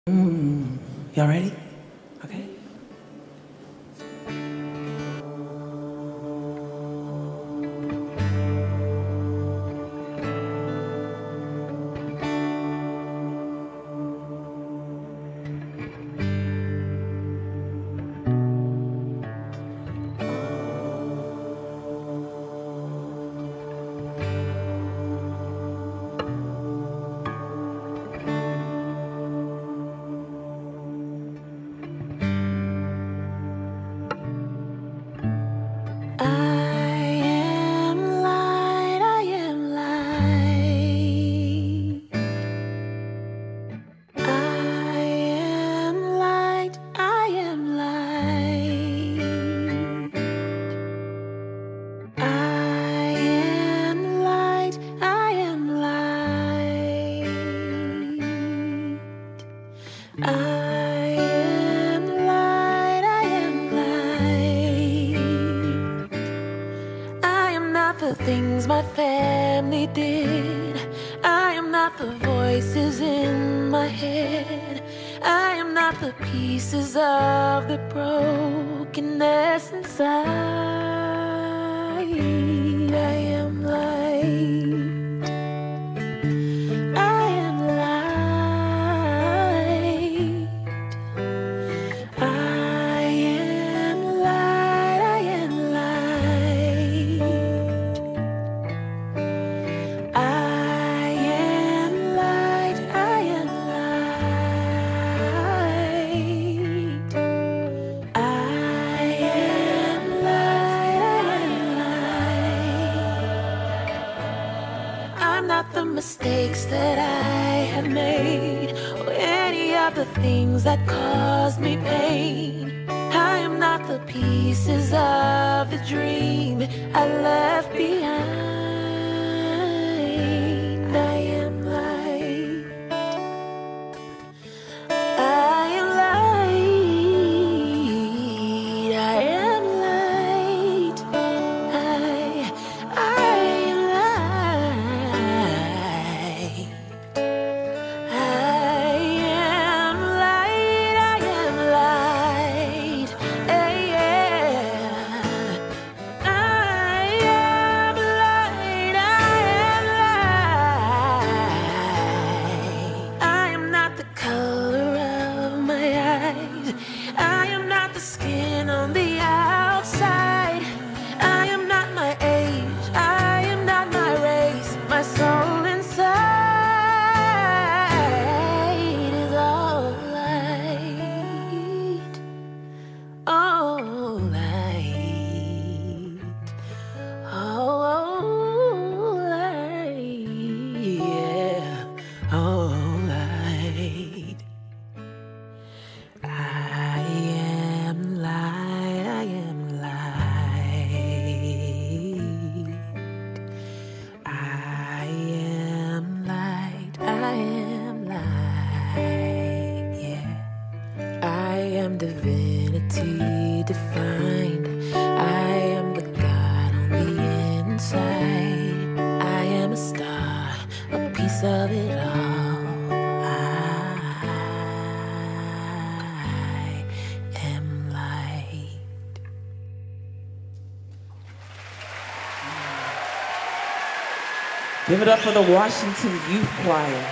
Y'all ready? Okay. The things my family did. I am not the voices in my head. I am not the pieces of the brokenness inside. I am light. I am light. I am light. I am light. I am light, I am light. I am light. I'm not the mistakes that I have made, or any of the things that caused me pain. I am not the pieces of the dream I left behind. I am light. I am light. I am light. I am light. I am light. I am light. Yeah. I am light. I am light. I am not the color of my eyes. I am not the skin on the outside. I am not my age. I am not my race. My soul inside is all light. All light. Oh, light. Yeah. Oh, light. I am light. I am light. I am light. I am light. Yeah. I am divinity defined. I am the God on the inside. I am a star, a piece of it all. I am light. Give it up for the Washington Youth Choir.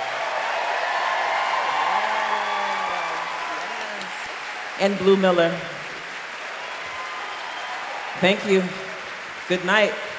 And Blue Miller. Thank you. Good night.